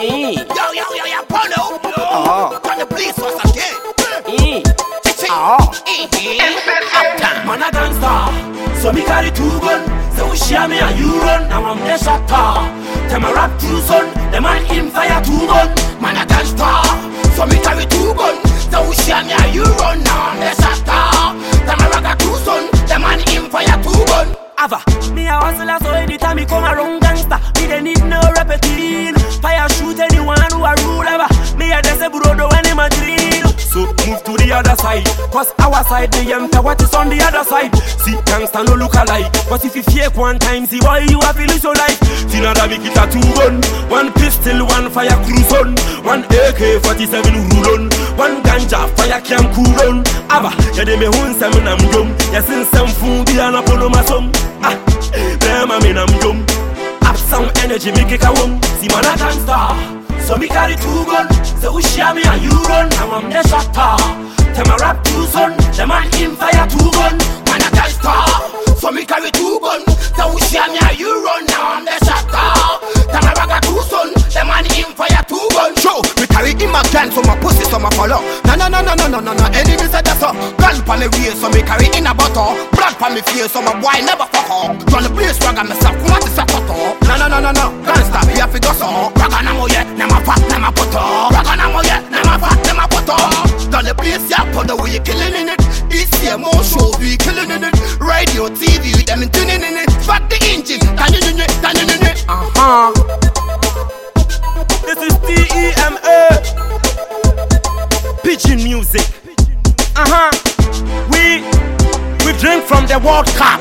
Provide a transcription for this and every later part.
Yo, Polo. Got the police once again. Man a gangster, so me carry 2 guns. So we share me and you run. Now I'm the shatter. Tell me rap 2 son, the man him fire 2 guns. Man a gangster, so me carry 2 guns. So we share me and you run. Now I'm the shatter. Tell me rap 2 son, the man him fire 2 guns. Ava, me a hustler, so anytime me come around gangster, me they need no repeating. Fire shoot anyone who a rule ever. Me a dese brodo when him a drill. So move to the other side, cause our side the empty, what is on the other side. See gangster no look alike, but if you fake one time, see why you have to lose your life. See now that make it a 2 gun, 1 pistol, 1 fire cruise on, 1 AK-47 rule on, 1 ganja fire can cool on. Ava, ya de me hun sem nam yom, ya sin sem fun bi ana polo masom. Ah, blame me nam yom. Have some energy, make it a wom. See man a gangster, so me carry 2 guns. So we share me and you run. Now I'm the shatter. Tell me rap 2 son, the man him fire 2 guns. Man a gangster, so me carry 2 guns. So we share me and you run. Now I'm the shatter. Tell me rap 2 son, the man him fire 2 guns. Show me carry him a gun, so my pussy, so my follow. No. Enemy said that's all. Gun pa me waist, so me carry in a bottle. Blood pa me face, so my boy never fuck up. Run the place, rag on myself, come out the sapato. No. Gangsta, we have to go so. Rag on mo yeah, na ma fat, na ma poto. Rag on mo yeah, na ma fat, na ma poto. Run the place, yeah, put the way you killing in it. ECM more show, we killing in it. Radio, TV, them tuning in it. Fuck the engine, tanning in it. This is TEMA Pidgin music. We drink from the World Cup.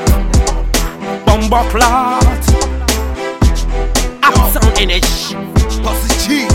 Bomba clot. Upsound energy. Bossy G.